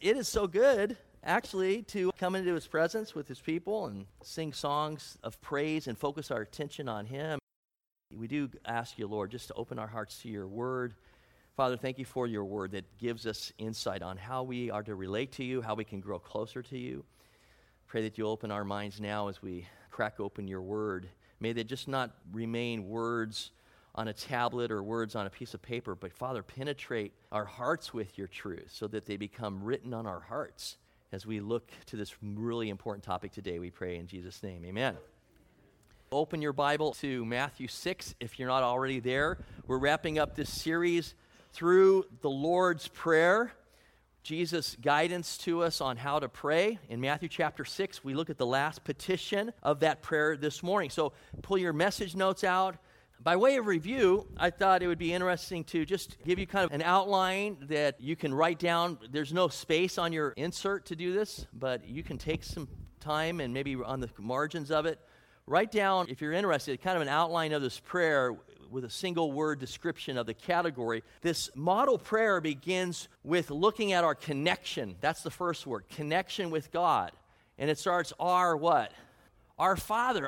It is so good, actually, to come into his presence with his people and sing songs of praise and focus our attention on him. We do ask you, Lord, just to open our hearts to your word. Father, thank you for your word that gives us insight on how we are to relate to you, how we can grow closer to you. Pray that you'll open our minds now as we crack open your word. May they just not remain words on a tablet or words on a piece of paper, but Father, penetrate our hearts with your truth so that they become written on our hearts as we look to this really important topic today. We pray in Jesus' name, amen. Open your Bible to Matthew 6 if you're not already there. We're wrapping up this series through the Lord's Prayer, Jesus' guidance to us on how to pray. In Matthew chapter 6, we look at the last petition of that prayer this morning. So pull your message notes out. By way of review, I thought it would be interesting to just give you kind of an outline that you can write down. There's no space on your insert to do this, but you can take some time and maybe on the margins of it, write down, if you're interested, kind of an outline of this prayer with a single word description of the category. This model prayer begins with looking at our connection. That's the first word, connection with God. And it starts our what? Our Father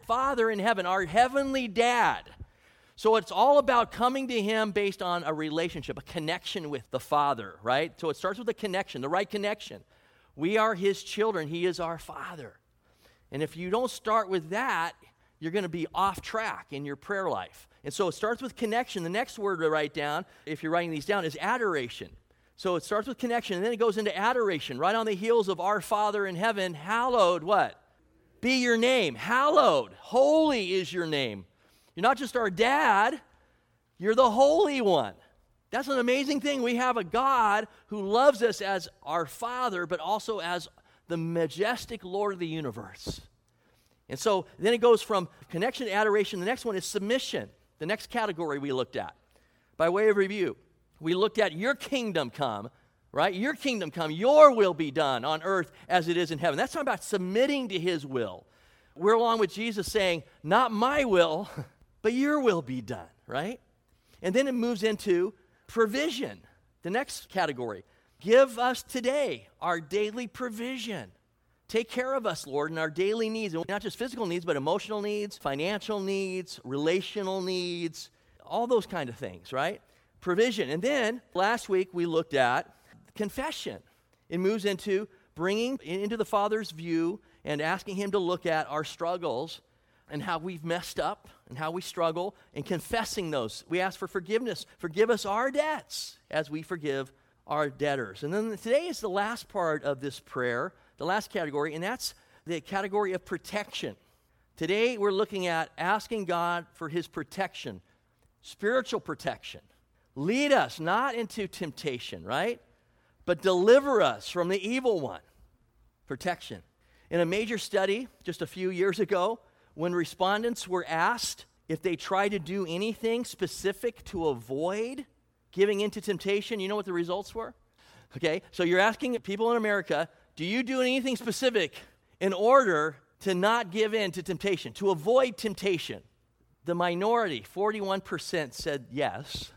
in heaven, our heavenly Dad. So it's all about coming to him based on a relationship, a connection with the Father, right? So it starts with a connection, the right connection. We are his children. He is our Father. And if you don't start with that, you're going to be off track in your prayer life. And so it starts with connection. The next word to write down, if you're writing these down, is adoration. So it starts with connection, and then it goes into adoration, right on the heels of our Father in heaven. Hallowed what? Be your name. Hallowed. Holy is your name. You're not just our dad, you're the Holy One. That's an amazing thing. We have a God who loves us as our Father, but also as the majestic Lord of the universe. And so then it goes from connection to adoration. The next one is submission, the next category we looked at. By way of review, we looked at your kingdom come, right? Your kingdom come, your will be done on earth as it is in heaven. That's talking about submitting to his will. We're along with Jesus saying, not my will, but your will be done, right? And then it moves into provision, the next category. Give us today our daily provision. Take care of us, Lord, in our daily needs. And not just physical needs, but emotional needs, financial needs, relational needs, all those kind of things, right? Provision. And then last week we looked at confession. It moves into bringing into the Father's view and asking him to look at our struggles and how we've messed up and how we struggle and confessing those. We ask for forgiveness. Forgive us our debts as we forgive our debtors. And then today is the last part of this prayer, the last category, and that's the category of protection. Today we're looking at asking God for his protection, spiritual protection. Lead us not into temptation, right? But deliver us from the evil one. Protection. In a major study just a few years ago, when respondents were asked if they tried to do anything specific to avoid giving into temptation, you know what the results were? Okay, so you're asking people in America, do you do anything specific in order to not give in to temptation, to avoid temptation? The minority, 41%, said yes,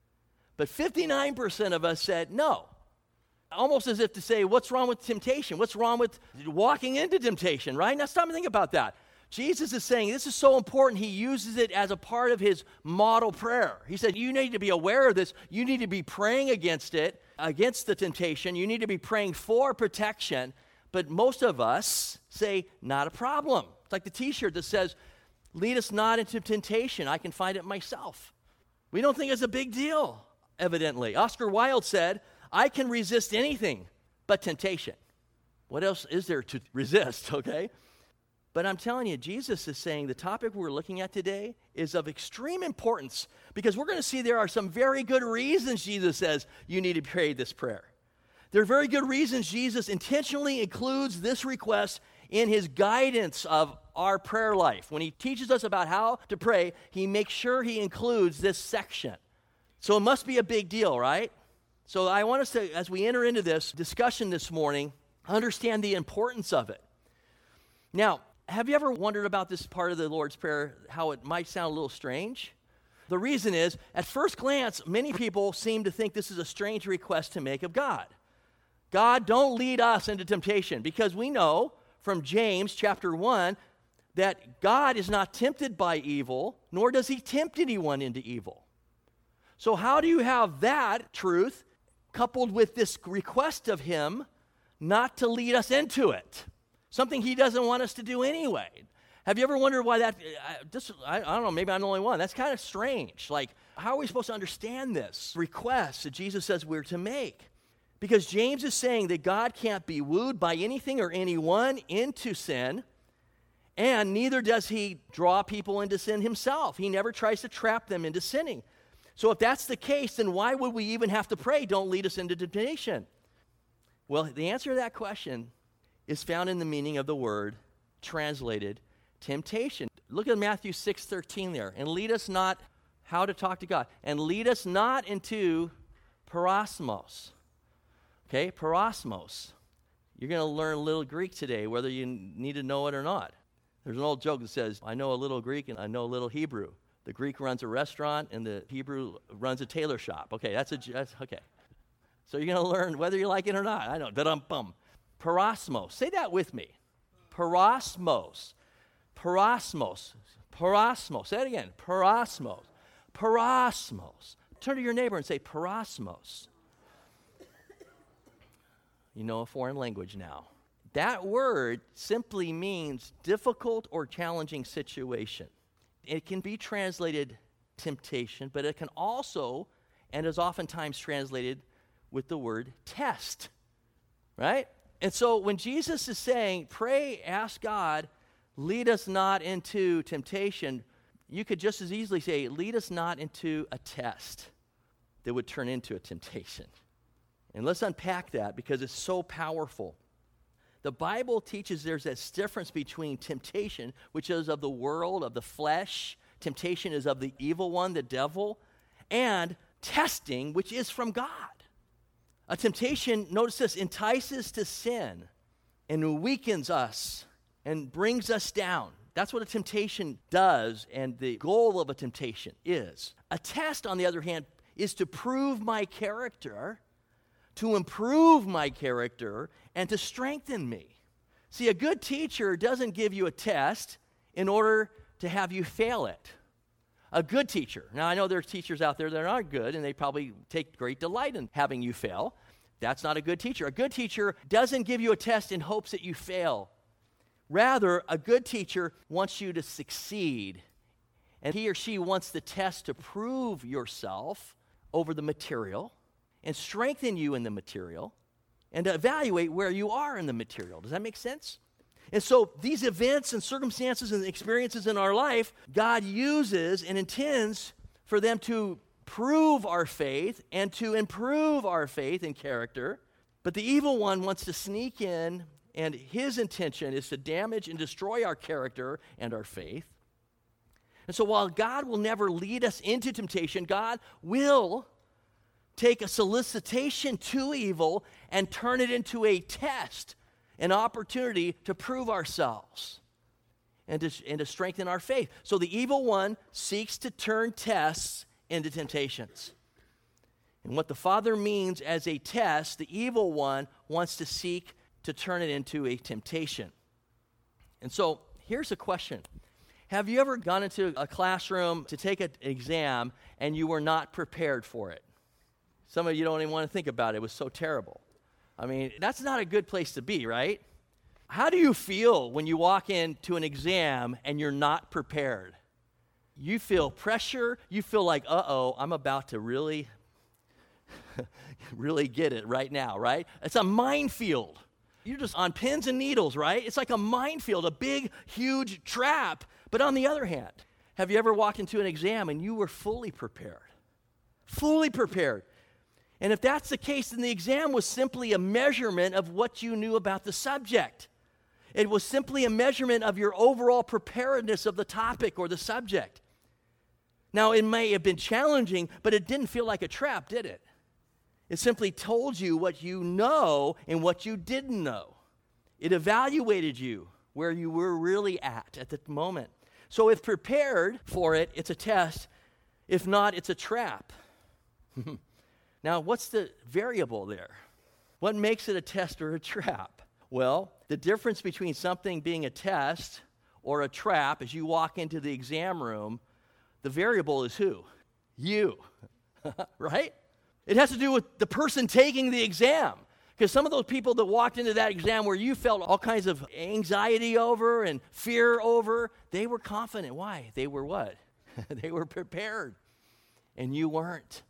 but 59% of us said no. Almost as if to say, what's wrong with temptation? What's wrong with walking into temptation, right? Now stop and think about that. Jesus is saying this is so important, he uses it as a part of his model prayer. He said, you need to be aware of this. You need to be praying against it, against the temptation. You need to be praying for protection. But most of us say, not a problem. It's like the t-shirt that says, lead us not into temptation. I can find it myself. We don't think it's a big deal, evidently. Oscar Wilde said, I can resist anything but temptation. What else is there to resist, okay? But I'm telling you, Jesus is saying the topic we're looking at today is of extreme importance because we're going to see there are some very good reasons Jesus says you need to pray this prayer. There are very good reasons Jesus intentionally includes this request in his guidance of our prayer life. When he teaches us about how to pray, he makes sure he includes this section. So it must be a big deal, right? So I want us to, as we enter into this discussion this morning, understand the importance of it. Now, have you ever wondered about this part of the Lord's Prayer, how it might sound a little strange? The reason is, at first glance, many people seem to think this is a strange request to make of God. God, don't lead us into temptation, because we know from James chapter 1 that God is not tempted by evil, nor does he tempt anyone into evil. So how do you have that truth coupled with this request of him not to lead us into it? Something he doesn't want us to do anyway. Have you ever wondered why that, I don't know, maybe I'm the only one. That's kind of strange. Like, how are we supposed to understand this request that Jesus says we're to make? Because James is saying that God can't be wooed by anything or anyone into sin, and neither does he draw people into sin himself. He never tries to trap them into sinning. So if that's the case, then why would we even have to pray, don't lead us into temptation? Well, the answer to that question is found in the meaning of the word translated temptation. Look at Matthew 6:13 there. And lead us not, how to talk to God, and lead us not into parosmos. Okay, parosmos. You're going to learn a little Greek today, whether you need to know it or not. There's an old joke that says, I know a little Greek and I know a little Hebrew. The Greek runs a restaurant and the Hebrew runs a tailor shop. Okay, that's okay. So you're going to learn whether you like it or not. I know, da-dum-bum. Parosmos. Say that with me. Parosmos. Parosmos. Parosmos. Say it again. Parosmos. Parosmos. Turn to your neighbor and say parosmos. You know a foreign language now. That word simply means difficult or challenging situation. It can be translated temptation, but it can also, and is oftentimes translated with the word test, right? And so when Jesus is saying, pray, ask God, lead us not into temptation, you could just as easily say, lead us not into a test that would turn into a temptation. And let's unpack that because it's so powerful. The Bible teaches there's this difference between temptation, which is of the world, of the flesh. Temptation is of the evil one, the devil. And testing, which is from God. A temptation, notice this, entices to sin and weakens us and brings us down. That's what a temptation does, and the goal of a temptation is. A test, on the other hand, is to prove my character, to improve my character, and to strengthen me. See, a good teacher doesn't give you a test in order to have you fail it. A good teacher. Now, I know there's teachers out there that aren't good, and they probably take great delight in having you fail. That's not a good teacher. A good teacher doesn't give you a test in hopes that you fail. Rather, a good teacher wants you to succeed, and he or she wants the test to prove yourself over the material and strengthen you in the material and to evaluate where you are in the material. Does that make sense? And so these events and circumstances and experiences in our life, God uses and intends for them to prove our faith and to improve our faith and character. But the evil one wants to sneak in, and his intention is to damage and destroy our character and our faith. And so while God will never lead us into temptation, God will take a solicitation to evil and turn it into a test, an opportunity to prove ourselves and to strengthen our faith. So the evil one seeks to turn tests into temptations. And what the Father means as a test, the evil one wants to seek to turn it into a temptation. And so here's a question. Have you ever gone into a classroom to take an exam and you were not prepared for it? Some of you don't even want to think about it. It was so terrible. I mean, that's not a good place to be, right? How do you feel when you walk into an exam and you're not prepared? You feel pressure. You feel like, I'm about to really get it right now, right? It's a minefield. You're just on pins and needles, right? It's like a minefield, a big, huge trap. But on the other hand, have you ever walked into an exam and you were fully prepared? Fully prepared. And if that's the case, then the exam was simply a measurement of what you knew about the subject. It was simply a measurement of your overall preparedness of the topic or the subject. Now, it may have been challenging, but it didn't feel like a trap, did it? It simply told you what you know and what you didn't know. It evaluated you where you were really at the moment. So if prepared for it, it's a test. If not, it's a trap. Now, what's the variable there? What makes it a test or a trap? Well, the difference between something being a test or a trap, as you walk into the exam room, the variable is who? You, right? It has to do with the person taking the exam. Because some of those people that walked into that exam where you felt all kinds of anxiety over and fear over, they were confident. Why? They were what? They were prepared. And you weren't.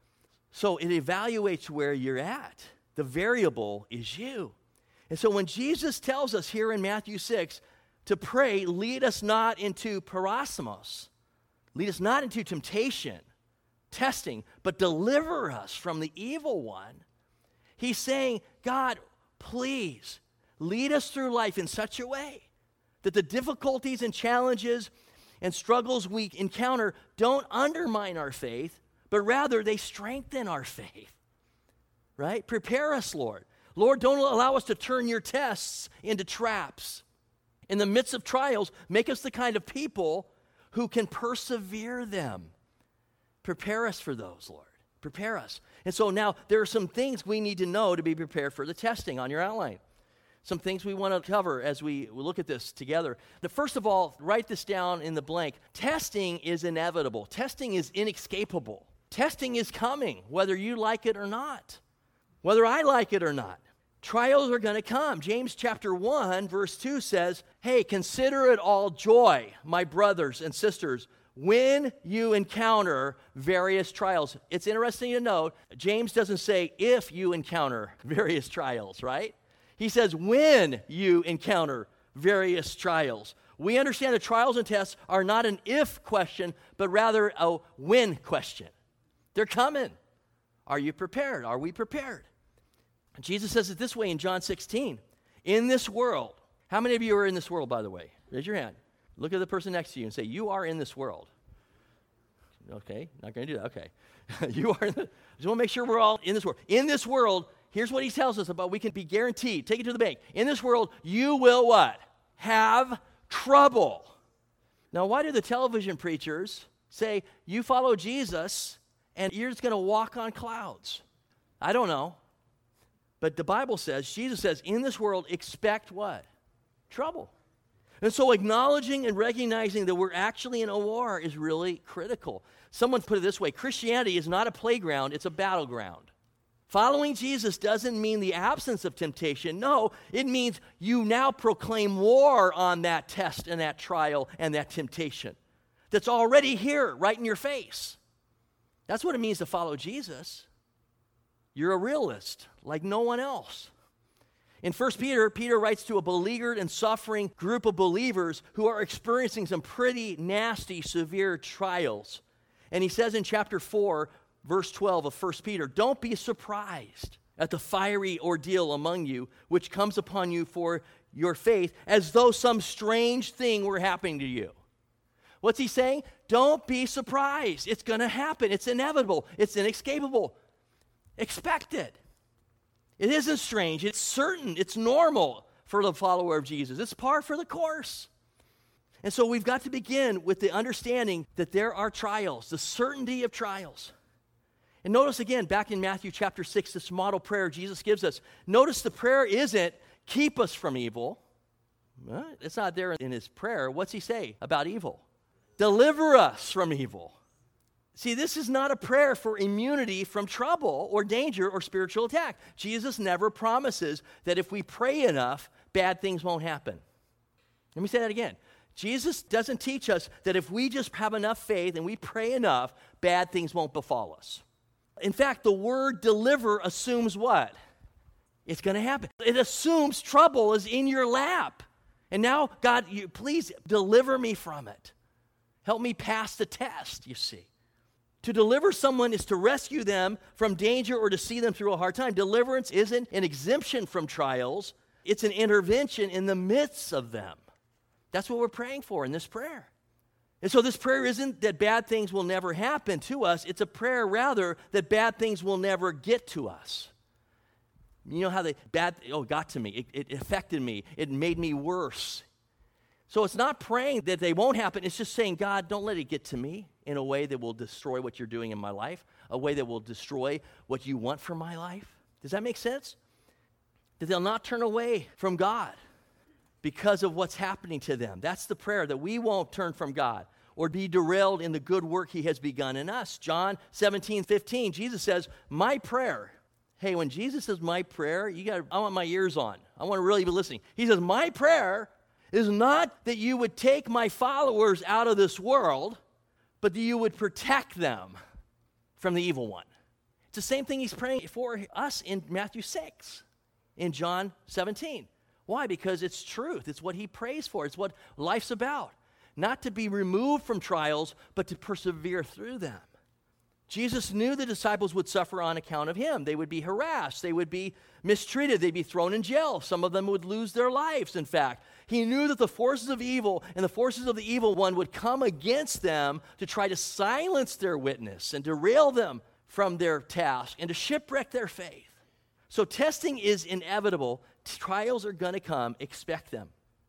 So it evaluates where you're at. The variable is you. And so when Jesus tells us here in Matthew 6 to pray, lead us not into parasmos, lead us not into temptation, testing, but deliver us from the evil one, he's saying, God, please lead us through life in such a way that the difficulties and challenges and struggles we encounter don't undermine our faith, but rather they strengthen our faith, right? Prepare us, Lord. Lord, don't allow us to turn your tests into traps. In the midst of trials, make us the kind of people who can persevere them. Prepare us for those, Lord. Prepare us. And so now there are some things we need to know to be prepared for the testing on your outline. Some things we want to cover as we look at this together. First of all, write this down in the blank. Testing is inevitable. Testing is inescapable. Testing is coming, whether you like it or not, whether I like it or not. Trials are going to come. James chapter 1, verse 2 says, hey, consider it all joy, my brothers and sisters, when you encounter various trials. It's interesting to note, James doesn't say if you encounter various trials, right? He says when you encounter various trials. We understand that trials and tests are not an if question, but rather a when question. They're coming. Are you prepared? Are we prepared? Jesus says it this way in John 16. In this world, how many of you are in this world, by the way? Raise your hand. Look at the person next to you and say, you are in this world. Okay, not going to do that. Okay. You are in the, just want to make sure we're all in this world. In this world, here's what he tells us about we can be guaranteed. Take it to the bank. In this world, you will what? Have trouble. Now, why do the television preachers say, you follow Jesus and you're just going to walk on clouds? I don't know. But the Bible says, Jesus says, in this world, expect what? Trouble. And so acknowledging and recognizing that we're actually in a war is really critical. Someone put it this way, Christianity is not a playground, it's a battleground. Following Jesus doesn't mean the absence of temptation. No, it means you now proclaim war on that test and that trial and that temptation that's already here, right in your face. That's what it means to follow Jesus. You're a realist like no one else. In 1 Peter, Peter writes to a beleaguered and suffering group of believers who are experiencing some pretty nasty, severe trials. And he says in chapter 4, verse 12 of 1 Peter, don't be surprised at the fiery ordeal among you, which comes upon you for your faith, as though some strange thing were happening to you. What's he saying? Don't be surprised. It's going to happen. It's inevitable. It's inescapable. Expect it. It isn't strange. It's certain. It's normal for the follower of Jesus. It's par for the course. And so we've got to begin with the understanding that there are trials, the certainty of trials. And notice again, back in Matthew chapter 6, this model prayer Jesus gives us. Notice the prayer isn't keep us from evil. It's not there in his prayer. What's he say about evil? Deliver us from evil. See, this is not a prayer for immunity from trouble or danger or spiritual attack. Jesus never promises that if we pray enough, bad things won't happen. Let me say that again. Jesus doesn't teach us that if we just have enough faith and we pray enough, bad things won't befall us. In fact, the word deliver assumes what? It's going to happen. It assumes trouble is in your lap. And now, God, you please deliver me from it. Help me pass the test, you see. To deliver someone is to rescue them from danger or to see them through a hard time. Deliverance isn't an exemption from trials. It's an intervention in the midst of them. That's what we're praying for in this prayer. And so this prayer isn't that bad things will never happen to us. It's a prayer, rather, that bad things will never get to us. You know how got to me. It affected me. It made me worse. So it's not praying that they won't happen. It's just saying, God, don't let it get to me in a way that will destroy what you're doing in my life, a way that will destroy what you want for my life. Does that make sense? that they'll not turn away from God because of what's happening to them. That's the prayer, that we won't turn from God or be derailed in the good work he has begun in us. John 17:15, Jesus says, my prayer. Hey, when Jesus says my prayer, I want my ears on. I want to really be listening. He says, my prayer is not that you would take my followers out of this world, but that you would protect them from the evil one. It's the same thing he's praying for us in Matthew 6, in John 17. Why? Because it's truth. It's what he prays for. It's what life's about. Not to be removed from trials, but to persevere through them. Jesus knew the disciples would suffer on account of him. They would be harassed. They would be mistreated. They'd be thrown in jail. Some of them would lose their lives, in fact. He knew that the forces of evil and the forces of the evil one would come against them to try to silence their witness and derail them from their task and to shipwreck their faith. So testing is inevitable. Trials are going to come. Expect them.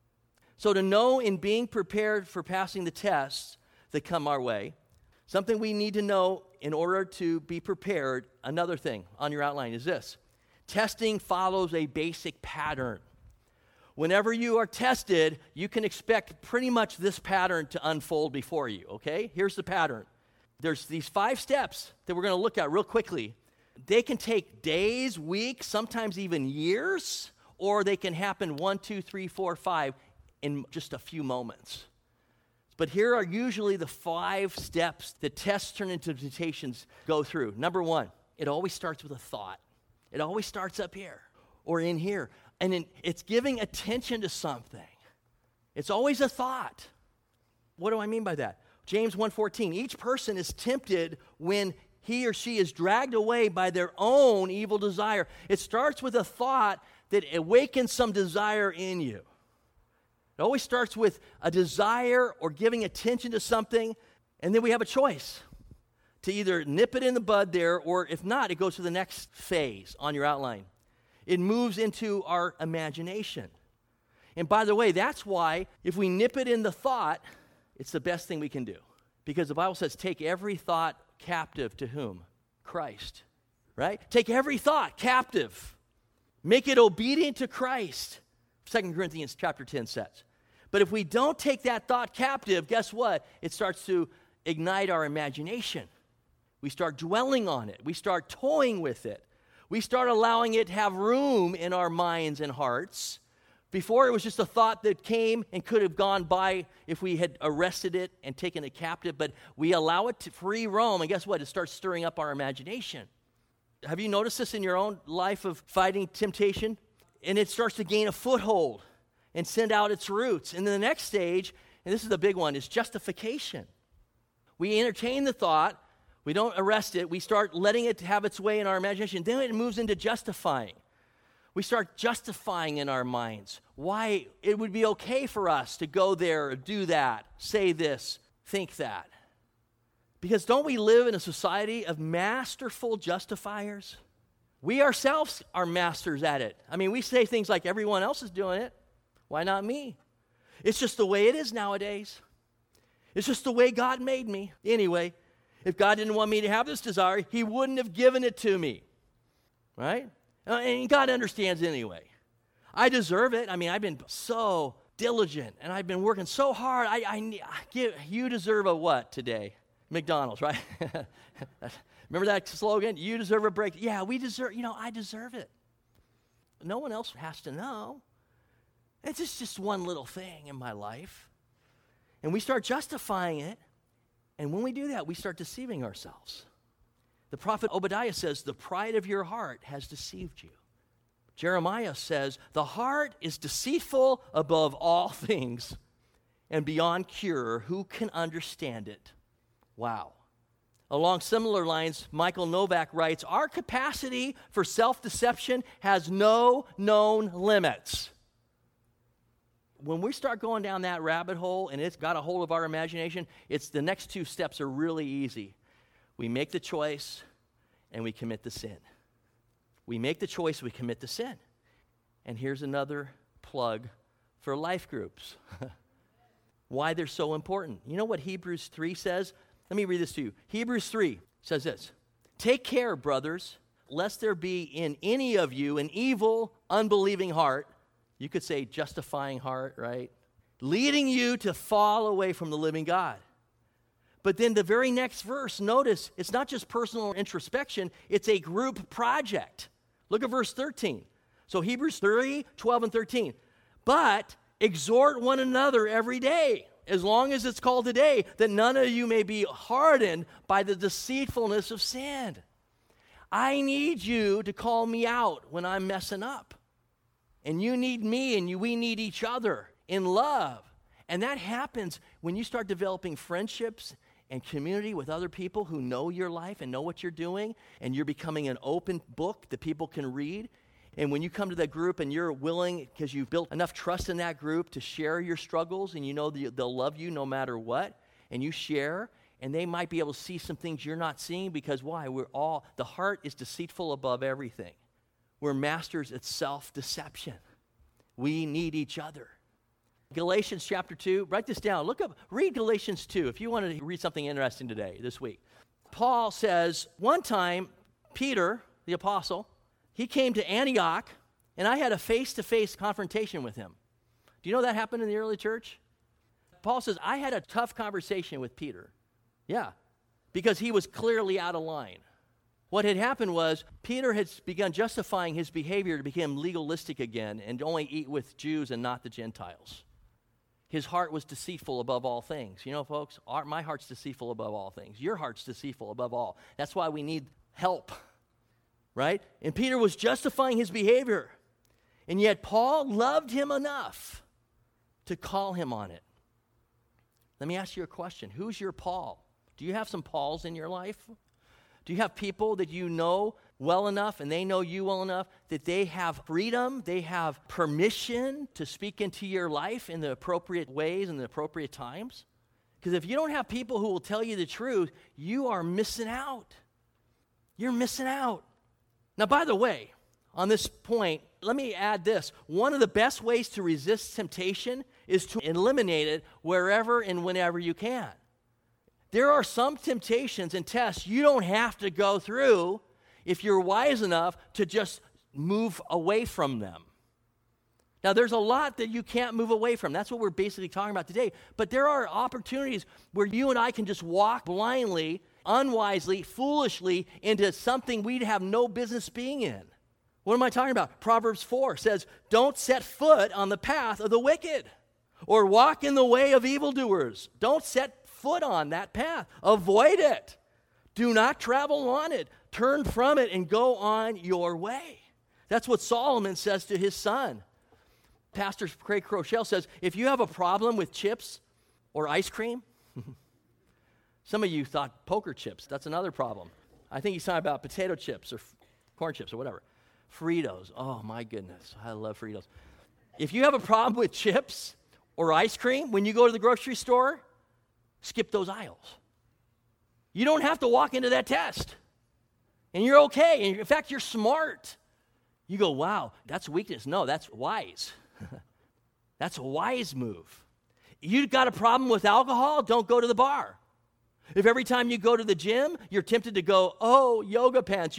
So to know in being prepared for passing the tests that come our way, something we need to know in order to be prepared, another thing on your outline is this. Testing follows a basic pattern. Whenever you are tested, you can expect pretty much this pattern to unfold before you, okay? Here's the pattern. There's these 5 steps that we're going to look at real quickly. They can take days, weeks, sometimes even years, or they can happen 1, 2, 3, 4, 5 in just a few moments. But here are usually the 5 steps that tests turn into temptations go through. Number 1, it always starts with a thought. It always starts up here or in here. And it's giving attention to something. It's always a thought. What do I mean by that? James 1:14, each person is tempted when he or she is dragged away by their own evil desire. It starts with a thought that awakens some desire in you. It always starts with a desire or giving attention to something, and then we have a choice to either nip it in the bud there, or if not, it goes to the next phase on your outline. It moves into our imagination. And by the way, that's why if we nip it in the thought, it's the best thing we can do. Because the Bible says, take every thought captive to whom? Christ. Right? Take every thought captive. Make it obedient to Christ. 2 Corinthians chapter 10 says. But if we don't take that thought captive, guess what? It starts to ignite our imagination. We start dwelling on it. We start toying with it. We start allowing it to have room in our minds and hearts. Before, it was just a thought that came and could have gone by if we had arrested it and taken it captive, but we allow it to free roam, and guess what? It starts stirring up our imagination. Have you noticed this in your own life of fighting temptation? And it starts to gain a foothold and send out its roots. And then the next stage, and this is the big one, is justification. We entertain the thought. We don't arrest it. We start letting it have its way in our imagination. Then it moves into justifying. We start justifying in our minds why it would be okay for us to go there, do that, say this, think that. Because don't we live in a society of masterful justifiers? We ourselves are masters at it. I mean, we say things like everyone else is doing it. Why not me? It's just the way it is nowadays. It's just the way God made me. Anyway, if God didn't want me to have this desire, he wouldn't have given it to me. Right? And God understands anyway. I deserve it. I mean, I've been so diligent, and I've been working so hard. You deserve a what today? McDonald's, right? Remember that slogan? You deserve a break. Yeah, we deserve, I deserve it. No one else has to know. It's just one little thing in my life. And we start justifying it. And when we do that, we start deceiving ourselves. The prophet Obadiah says, the pride of your heart has deceived you. Jeremiah says, the heart is deceitful above all things and beyond cure. Who can understand it? Wow. Along similar lines, Michael Novak writes, our capacity for self-deception has no known limits. When we start going down that rabbit hole and it's got a hold of our imagination, it's the next 2 steps are really easy. We make the choice and we commit the sin. We make the choice, we commit the sin. And here's another plug for life groups. Why they're so important. You know what Hebrews 3 says? Let me read this to you. Hebrews 3 says this. Take care, brothers, lest there be in any of you an evil, unbelieving heart, you could say justifying heart, right? Leading you to fall away from the living God. But then the very next verse, notice, it's not just personal introspection, it's a group project. Look at verse 13. So Hebrews 3, 12, and 13. But exhort one another every day, as long as it's called today, that none of you may be hardened by the deceitfulness of sin. I need you to call me out when I'm messing up. And you need me, and we need each other in love. And that happens when you start developing friendships and community with other people who know your life and know what you're doing, and you're becoming an open book that people can read. And when you come to that group and you're willing, because you've built enough trust in that group to share your struggles, and you know they'll love you no matter what, and you share, and they might be able to see some things you're not seeing, because why? The heart is deceitful above everything. We're masters at self-deception. We need each other. Galatians chapter 2, write this down. Read Galatians 2 if you want to read something interesting today, this week. Paul says, one time, Peter, the apostle, he came to Antioch, and I had a face-to-face confrontation with him. Do you know that happened in the early church? Paul says, I had a tough conversation with Peter. Yeah, because he was clearly out of line. What had happened was Peter had begun justifying his behavior to become legalistic again and only eat with Jews and not the Gentiles. His heart was deceitful above all things. You know, folks, my heart's deceitful above all things. Your heart's deceitful above all. That's why we need help, right? And Peter was justifying his behavior. And yet Paul loved him enough to call him on it. Let me ask you a question. Who's your Paul? Do you have some Pauls in your life? Do you have people that you know well enough and they know you well enough that they have freedom, they have permission to speak into your life in the appropriate ways and the appropriate times? Because if you don't have people who will tell you the truth, you are missing out. You're missing out. Now, by the way, on this point, let me add this. One of the best ways to resist temptation is to eliminate it wherever and whenever you can. There are some temptations and tests you don't have to go through if you're wise enough to just move away from them. Now, there's a lot that you can't move away from. That's what we're basically talking about today. But there are opportunities where you and I can just walk blindly, unwisely, foolishly into something we'd have no business being in. What am I talking about? Proverbs 4 says, don't set foot on the path of the wicked or walk in the way of evildoers. Don't set foot on that path. Avoid it. Do not travel on it. Turn from it and go on your way. That's what Solomon says to his son. Pastor Craig Crochelle says, if you have a problem with chips or ice cream, some of you thought poker chips. That's another problem. I think he's talking about potato chips or corn chips or whatever. Fritos. Oh, my goodness. I love Fritos. If you have a problem with chips or ice cream, when you go to the grocery store, skip those aisles. You don't have to walk into that test. And you're okay. And in fact, you're smart. You go, wow, that's weakness. No, that's wise. That's a wise move. You got a problem with alcohol? Don't go to the bar. If every time you go to the gym, you're tempted to go, oh, yoga pants.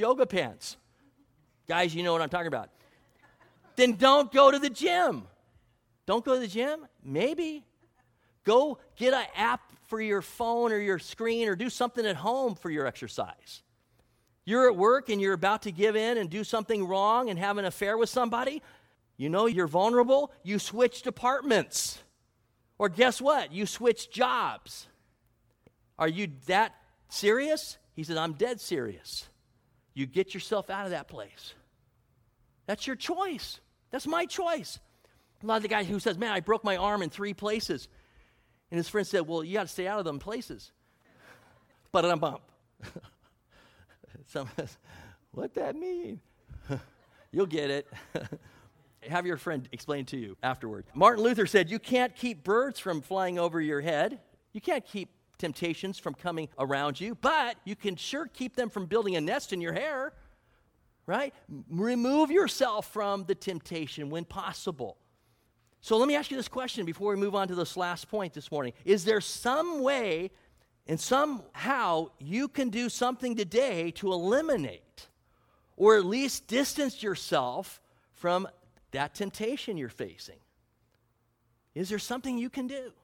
Guys, you know what I'm talking about. Then don't go to the gym. Don't go to the gym? Maybe. Go get an app for your phone or your screen or do something at home for your exercise. You're at work and you're about to give in and do something wrong and have an affair with somebody. You know you're vulnerable. You switch departments. Or guess what? You switch jobs. Are you that serious? He said, I'm dead serious. You get yourself out of that place. That's your choice. That's my choice. A lot of the guy who says, man, I broke my arm in 3 places. And his friend said, well, you got to stay out of them places. But I'm bump. What that mean? You'll get it. Have your friend explain to you afterward. Martin Luther said, you can't keep birds from flying over your head. You can't keep temptations from coming around you, but you can sure keep them from building a nest in your hair, right? Remove yourself from the temptation when possible. So let me ask you this question before we move on to this last point this morning. Is there some way and somehow you can do something today to eliminate or at least distance yourself from that temptation you're facing? Is there something you can do?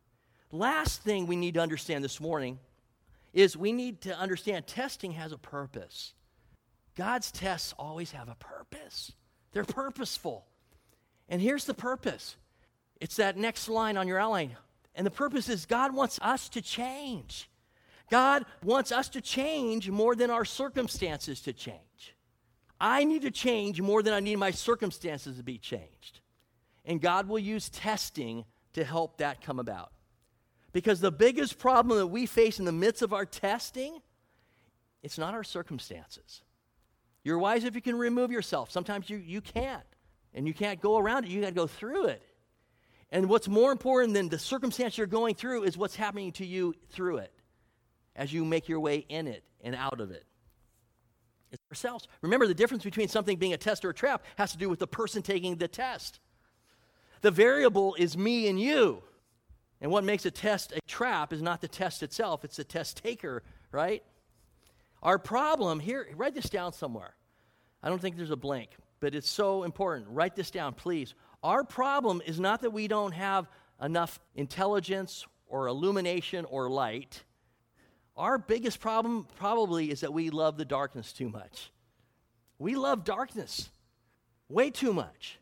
Last thing we need to understand this morning is we need to understand testing has a purpose. God's tests always have a purpose. They're purposeful. And here's the purpose. It's that next line on your outline. And the purpose is God wants us to change. God wants us to change more than our circumstances to change. I need to change more than I need my circumstances to be changed. And God will use testing to help that come about. Because the biggest problem that we face in the midst of our testing, it's not our circumstances. You're wise if you can remove yourself. Sometimes you can't. And you can't go around it. You got to go through it. And what's more important than the circumstance you're going through is what's happening to you through it as you make your way in it and out of it. It's ourselves. Remember, the difference between something being a test or a trap has to do with the person taking the test. The variable is me and you. And what makes a test a trap is not the test itself, it's the test taker, right? Our problem here, write this down somewhere. I don't think there's a blank, but it's so important. Write this down, please. Our problem is not that we don't have enough intelligence or illumination or light. Our biggest problem probably is that we love the darkness too much. We love darkness way too much.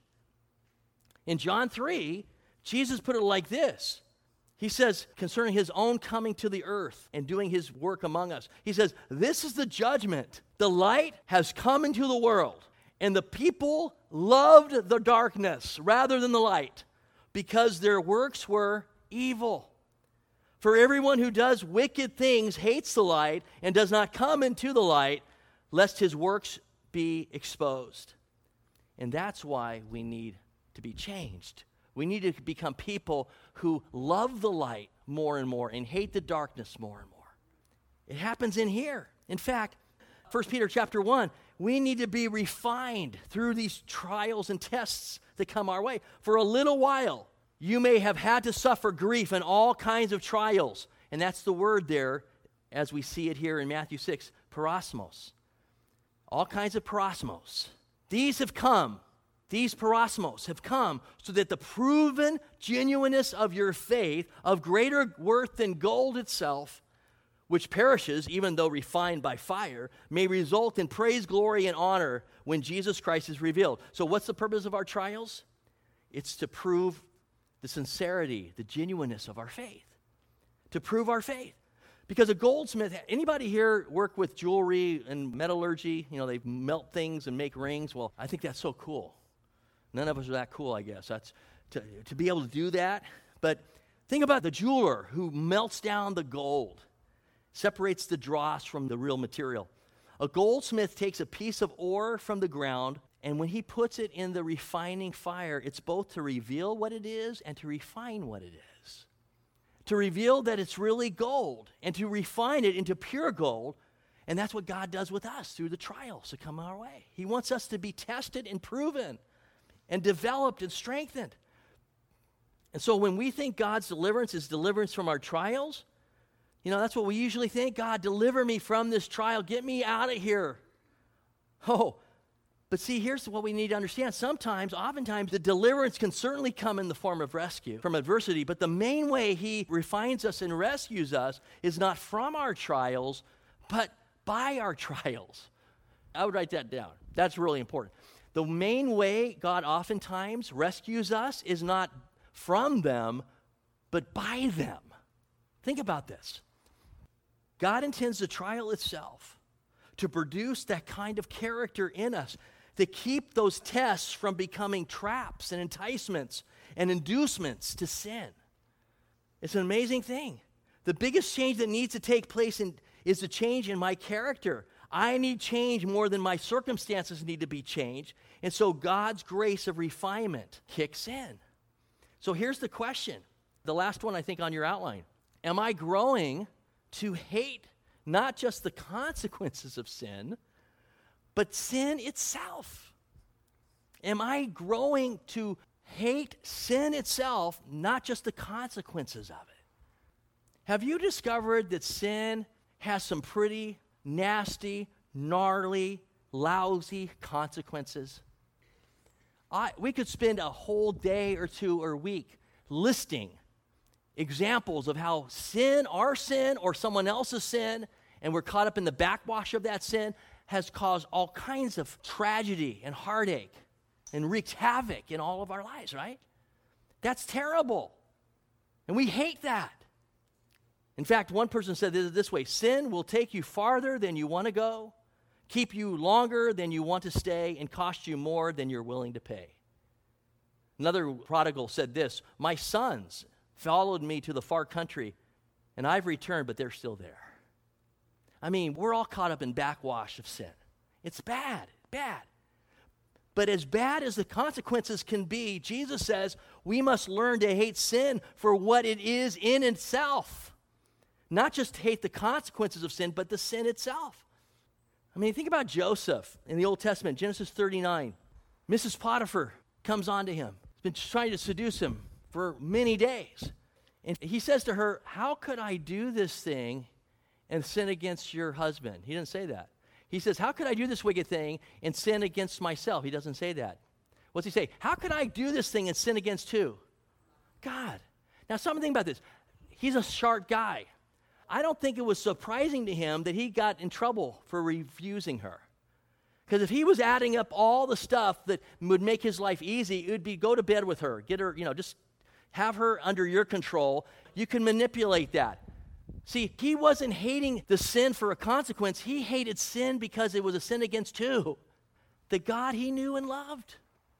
In John 3, Jesus put it like this. He says, concerning his own coming to the earth and doing his work among us, he says, this is the judgment. The light has come into the world, and the people loved the darkness rather than the light, because their works were evil. For everyone who does wicked things hates the light and does not come into the light, lest his works be exposed. And that's why we need to be changed. We need to become people who love the light more and more and hate the darkness more and more. It happens in here. In fact, 1 Peter chapter 1, we need to be refined through these trials and tests that come our way. For a little while, you may have had to suffer grief in all kinds of trials. And that's the word there, as we see it here in Matthew 6, parosmos. All kinds of parosmos. These parosmos have come so that the proven genuineness of your faith, of greater worth than gold itself, which perishes even though refined by fire, may result in praise, glory, and honor when Jesus Christ is revealed. So what's the purpose of our trials? It's to prove the sincerity, the genuineness of our faith. To prove our faith. Because a goldsmith, anybody here work with jewelry and metallurgy? You know, they melt things and make rings. Well, I think that's so cool. None of us are that cool, I guess. That's to be able to do that. But think about the jeweler who melts down the gold, separates the dross from the real material. A goldsmith takes a piece of ore from the ground, and when he puts it in the refining fire, it's both to reveal what it is and to refine what it is. To reveal that it's really gold, and to refine it into pure gold. And that's what God does with us through the trials that come our way. He wants us to be tested and proven and developed and strengthened. And so when we think God's deliverance is deliverance from our trials, you know, that's what we usually think. God, deliver me from this trial. Get me out of here. Oh, but see, here's what we need to understand. Oftentimes, the deliverance can certainly come in the form of rescue from adversity, but the main way he refines us and rescues us is not from our trials, but by our trials. I would write that down. That's really important. The main way God oftentimes rescues us is not from them, but by them. Think about this. God intends the trial itself to produce that kind of character in us, to keep those tests from becoming traps and enticements and inducements to sin. It's an amazing thing. The biggest change that needs to take place is the change in my character. I need change more than my circumstances need to be changed. And so God's grace of refinement kicks in. So here's the question. The last one, I think, on your outline. Am I growing to hate not just the consequences of sin, but sin itself? Am I growing to hate sin itself, not just the consequences of it? Have you discovered that sin has some pretty nasty, gnarly lousy consequences. We could spend a whole day or two or week listing examples of how sin, our sin or someone else's sin, and we're caught up in the backwash of that sin, has caused all kinds of tragedy and heartache and wreaked havoc in all of our lives, right? That's terrible. And we hate that. In fact, one person said this way: sin will take you farther than you want to go, keep you longer than you want to stay, and cost you more than you're willing to pay. Another prodigal said this: my sons followed me to the far country, and I've returned, but they're still there. I mean, we're all caught up in backwash of sin. It's bad, bad. But as bad as the consequences can be, Jesus says we must learn to hate sin for what it is in itself. Not just hate the consequences of sin, but the sin itself. I mean, think about Joseph in the Old Testament, Genesis 39. Mrs. Potiphar comes on to him. He's been trying to seduce him for many days. And he says to her, how could I do this thing and sin against your husband? He didn't say that. He says, how could I do this wicked thing and sin against myself? He doesn't say that. What's he say? How could I do this thing and sin against who? God. Now, something about this. He's a sharp guy. I don't think it was surprising to him that he got in trouble for refusing her. Because if he was adding up all the stuff that would make his life easy, it would be go to bed with her, get her, just have her under your control. You can manipulate that. See, he wasn't hating the sin for a consequence. He hated sin because it was a sin against who? The God he knew and loved.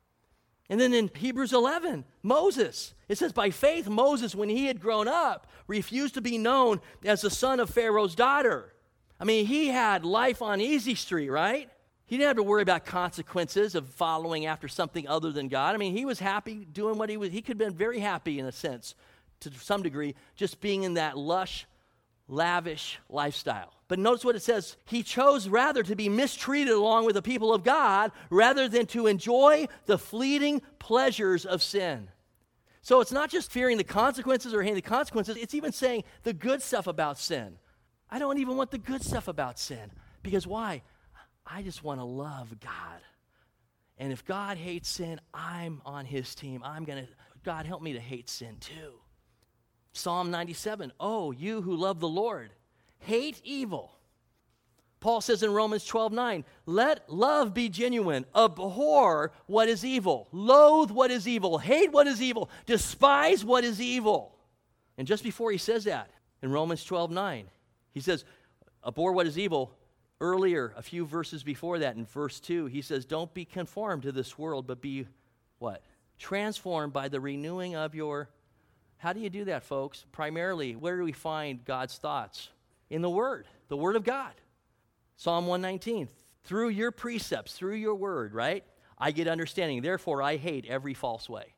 And then in Hebrews 11, Moses, it says, by faith, Moses, when he had grown up, refused to be known as the son of Pharaoh's daughter. I mean, he had life on easy street, right? He didn't have to worry about consequences of following after something other than God. I mean, he was happy doing what he was. He could have been very happy in a sense, to some degree, just being in that lush, lavish lifestyle. But notice what it says. He chose rather to be mistreated along with the people of God rather than to enjoy the fleeting pleasures of sin. So it's not just fearing the consequences or hating the consequences. It's even saying the good stuff about sin. I don't even want the good stuff about sin. Because why? I just want to love God. And if God hates sin, I'm on his team. God, help me to hate sin too. Psalm 97, oh, you who love the Lord, hate evil. Paul says in Romans 12:9, let love be genuine, abhor what is evil, loathe what is evil, hate what is evil, despise what is evil. And just before he says that, in Romans 12:9, he says, abhor what is evil. Earlier, a few verses before that, in verse 2, he says, don't be conformed to this world, but be what? Transformed by the renewing of your. How do you do that, folks? Primarily, where do we find God's thoughts? In the Word of God. Psalm 119, through your precepts, through your word, right? I get understanding. Therefore, I hate every false way.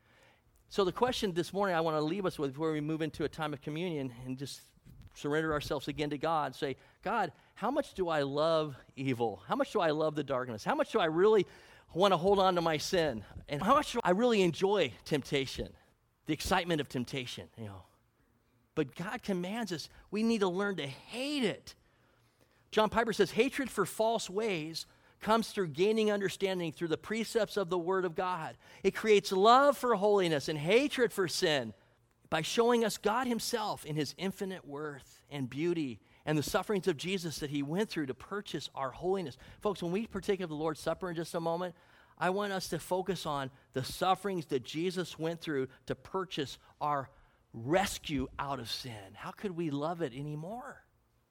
So the question this morning I want to leave us with before we move into a time of communion and just surrender ourselves again to God, say, God, how much do I love evil? How much do I love the darkness? How much do I really want to hold on to my sin? And how much do I really enjoy temptation? The excitement of temptation, But God commands us, we need to learn to hate it. John Piper says, hatred for false ways comes through gaining understanding through the precepts of the Word of God. It creates love for holiness and hatred for sin by showing us God himself in his infinite worth and beauty and the sufferings of Jesus that he went through to purchase our holiness. Folks, when we partake of the Lord's Supper in just a moment, I want us to focus on the sufferings that Jesus went through to purchase our rescue out of sin. How could we love it anymore?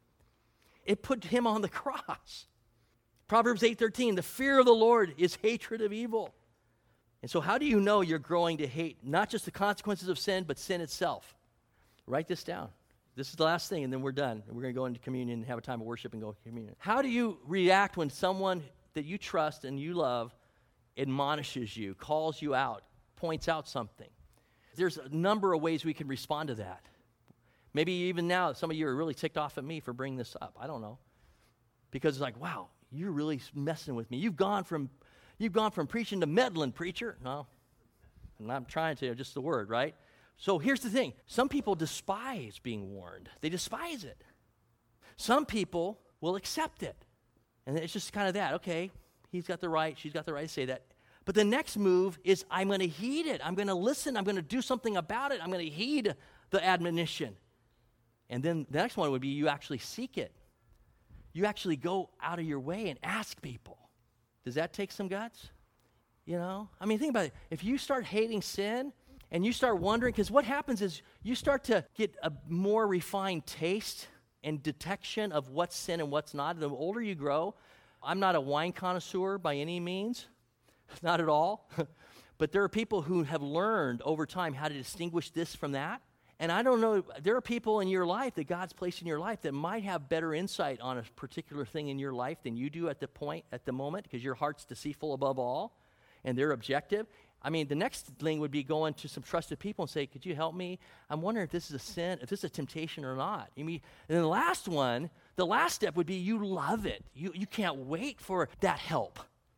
It put him on the cross. Proverbs 8:13, the fear of the Lord is hatred of evil. And so how do you know you're growing to hate not just the consequences of sin, but sin itself? Write this down. This is the last thing, and then we're done. And we're going to go into communion and have a time of worship and go to communion. How do you react when someone that you trust and you love admonishes you, calls you out, points out something? There's a number of ways we can respond to that. Maybe even now, some of you are really ticked off at me for bringing this up. I don't know. Because it's like, wow, you're really messing with me. You've gone from preaching to meddling, preacher. No, I'm not trying to, just the word, right? So here's the thing. Some people despise being warned. They despise it. Some people will accept it. And it's just kind of that. Okay, he's got the right, she's got the right to say that. But the next move is I'm going to heed it. I'm going to listen. I'm going to do something about it. I'm going to heed the admonition. And then the next one would be you actually seek it. You actually go out of your way and ask people. Does that take some guts? You know? I mean, think about it. If you start hating sin and you start wondering, because what happens is you start to get a more refined taste and detection of what's sin and what's not. The older you grow, I'm not a wine connoisseur by any means, not at all. But there are people who have learned over time how to distinguish this from that. And I don't know, there are people in your life that God's placed in your life that might have better insight on a particular thing in your life than you do at the moment, because your heart's deceitful above all, and they're objective. I mean, the next thing would be going to some trusted people and say, could you help me? I'm wondering if this is a sin, if this is a temptation or not. I mean, and then the last step would be you love it. You can't wait for that help.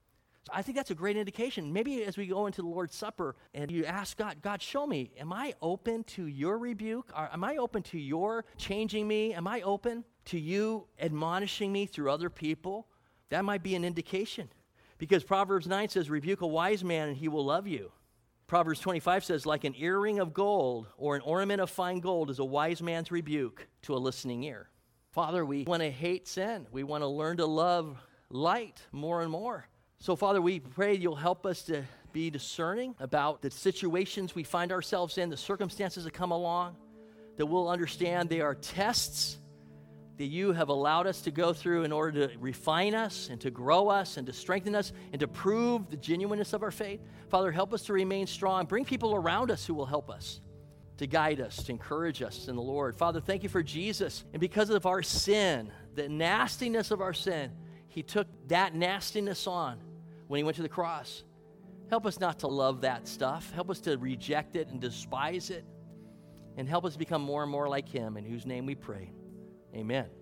So I think that's a great indication. Maybe as we go into the Lord's Supper and you ask God, show me, am I open to your rebuke? Am I open to your changing me? Am I open to you admonishing me through other people? That might be an indication. Because Proverbs 9 says, rebuke a wise man and he will love you. Proverbs 25 says, like an earring of gold or an ornament of fine gold is a wise man's rebuke to a listening ear. Father, we want to hate sin. We want to learn to love light more and more. So, Father, we pray you'll help us to be discerning about the situations we find ourselves in, the circumstances that come along, that we'll understand they are tests that you have allowed us to go through in order to refine us and to grow us and to strengthen us and to prove the genuineness of our faith. Father, help us to remain strong. Bring people around us who will help us, to guide us, to encourage us in the Lord. Father, thank you for Jesus. And because of our sin, the nastiness of our sin, he took that nastiness on when he went to the cross. Help us not to love that stuff. Help us to reject it and despise it. And help us become more and more like him, in whose name we pray. Amen.